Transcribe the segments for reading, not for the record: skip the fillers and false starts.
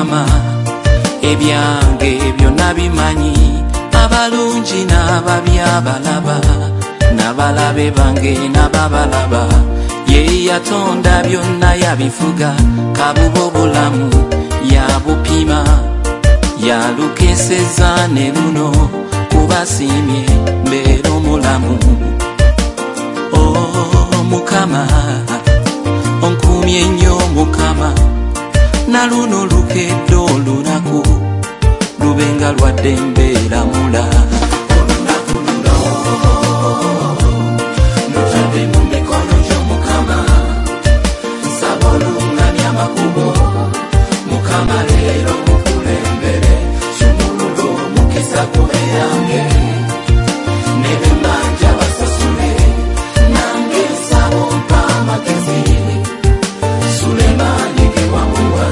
Mukama ebyange byonna bimanyi abalungi n'ababi abalaba n'abalabe bange n'ababalaba ye yatonda byonna yabifuga kabubo bulamu yabupima yalukeseza ne luno kubasiimye mbeera omulamu Mukama onkumye nnyo Mukama na luno lukedde olunaku lubenga lwadde mbeera mula olunaku luno lutadde mu mikono gyo Mukama nsaba oluŋŋamya amakubo Mukama leero mukulembere sumulula omukisa kube yange nebemanja basasule nange nsaba ompa amagezi Sulemani ge wamuwa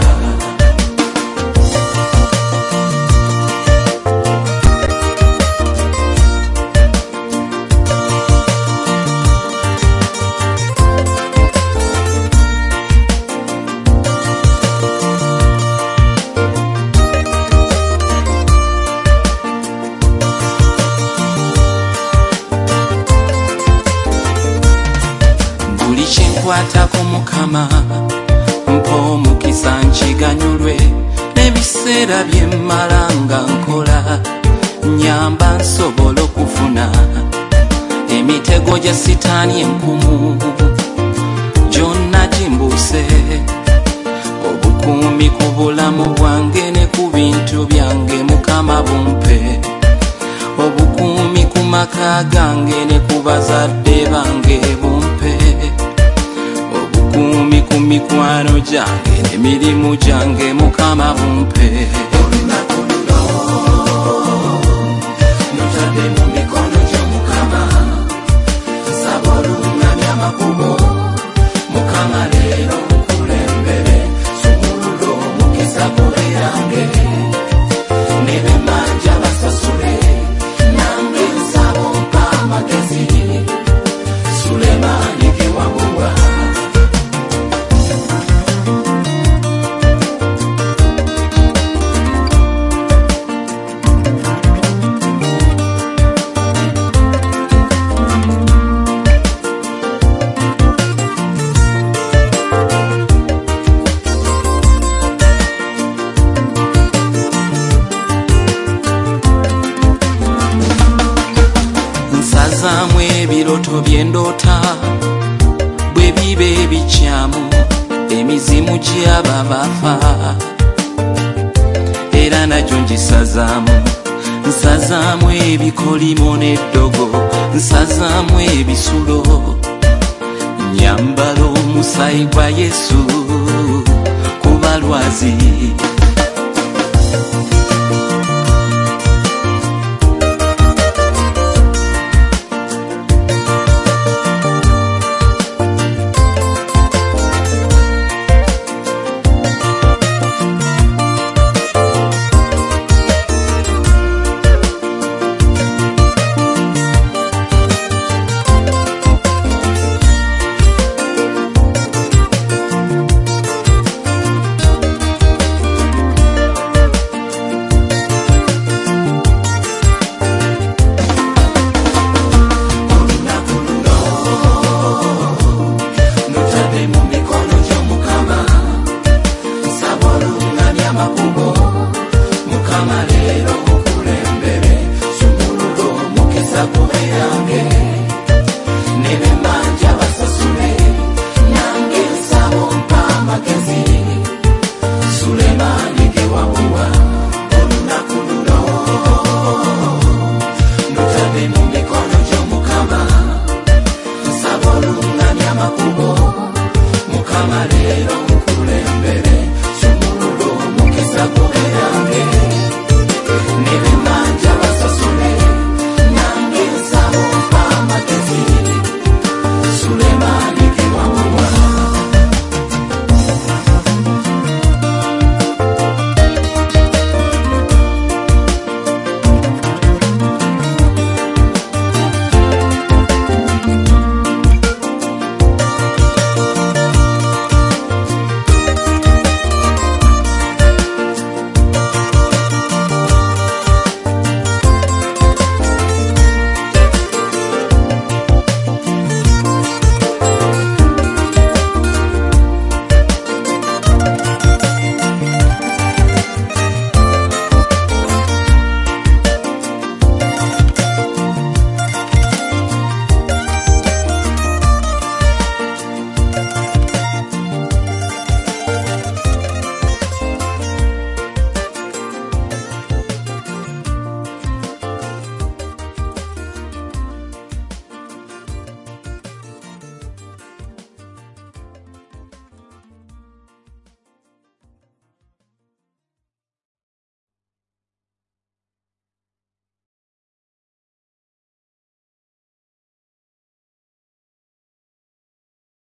buli kyenkwatako Mukama mpa omukisa nkiganyulwe n'ebiseera bye mmala nga nkola nyamba nsobola okufuna emitego gya sitaani enkumu gyonna gimbuuse obukuumi ku bulamu bwange ne ku bintu byange Mukama bumpe obukuumi ku maka gange ne ku bazadde bange bumpe obukuumi ku mikwano gyange n'emirimu gyange Mukama bumpe olunaku luno lutadde mu mikono gyo Mukama nsaba oluŋŋamya amakubo Mukama leero mukulembere sumulula omukisa kube yange nebemanja basasule nange nsaba ompa amagezi Sulemani ge wamuwa nsazaamu ebiroto byendoota bwe biba ebikyamu emizimu gy'aba bafa era nagyo ngisazaamu nsazaamu ebikolimo n'eddogo nsazaamu ebisulo nyambala omusaayi gwa Yesu ku balwazi